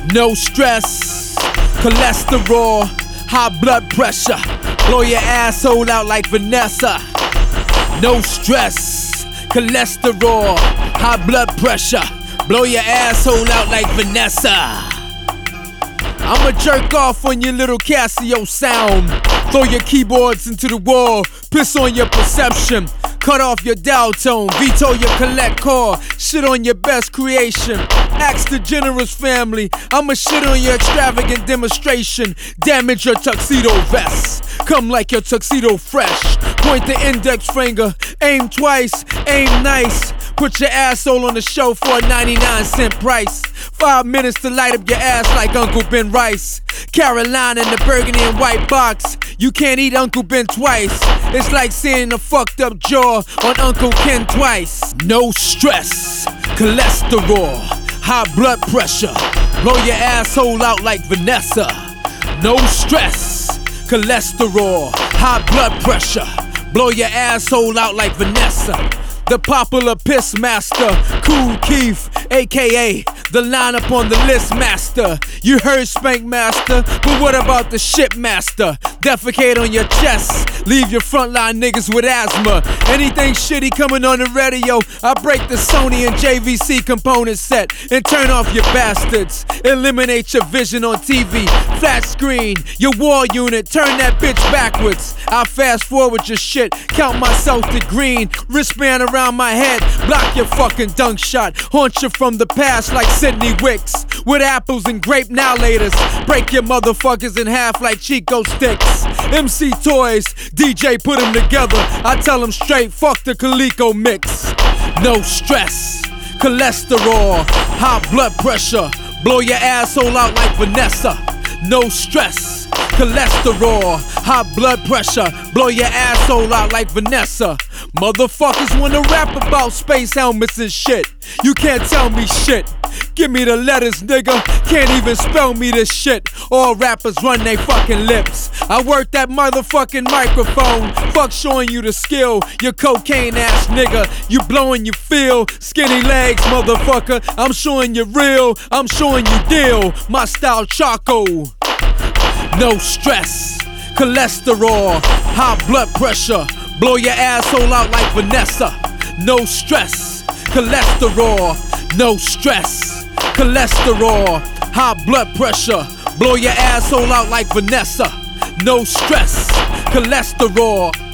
No stress, cholesterol, high blood pressure. Blow your asshole out like Vanessa. No stress, cholesterol, high blood pressure. Blow your asshole out like Vanessa. I'ma jerk off on your little Casio sound. Throw your keyboards into the wall. Piss on your perception. Cut off your dial tone. Veto your collect core. Shit on your best creation. Ask the generous family. I'ma shit on your extravagant demonstration. Damage your tuxedo vest. Come like your tuxedo fresh. Point the index finger. Aim twice. Aim nice. Put your asshole on the show for a 99-cent price. 5 minutes to light up your ass like Uncle Ben Rice. Carolina in the burgundy and white box. You can't eat Uncle Ben twice. It's like seeing a fucked up jaw on Uncle Ken twice. No stress, cholesterol, high blood pressure. Blow your asshole out like Vanessa. No stress, cholesterol, high blood pressure. Blow your asshole out like Vanessa. The popular piss master, Kool Keith, aka the lineup on the list master. You heard Spank Master, but what about the shit master? Defecate on your chest, leave your frontline niggas with asthma. Anything shitty coming on the radio, I break the Sony and JVC component set and turn off your bastards. Eliminate your vision on TV, flat screen, your war unit, turn that bitch backwards. I fast forward your shit, count myself to green, wristband around my head, block your fucking dunk shot, haunt you from the past like Sidney Wicks, with apples and grape now-laters, break your motherfuckers in half like Chico sticks. MC Toys, DJ put them together, I tell them straight, fuck the Coleco mix. No stress, cholesterol, high blood pressure, blow your asshole out like Vanessa. No stress, cholesterol, high blood pressure, blow your asshole out like Vanessa. Motherfuckers wanna rap about space helmets and shit. You can't tell me shit. Give me the letters, nigga. Can't even spell me this shit. All rappers run they fucking lips. I work that motherfucking microphone. Fuck showing you the skill, you cocaine ass nigga. You blowing your feel. Skinny legs, motherfucker. I'm showing you real. I'm showing you deal. My style charcoal. No stress, cholesterol, high blood pressure. Blow your asshole out like Vanessa. No stress, cholesterol. No stress, cholesterol, high blood pressure. Blow your asshole out like Vanessa. No stress, cholesterol.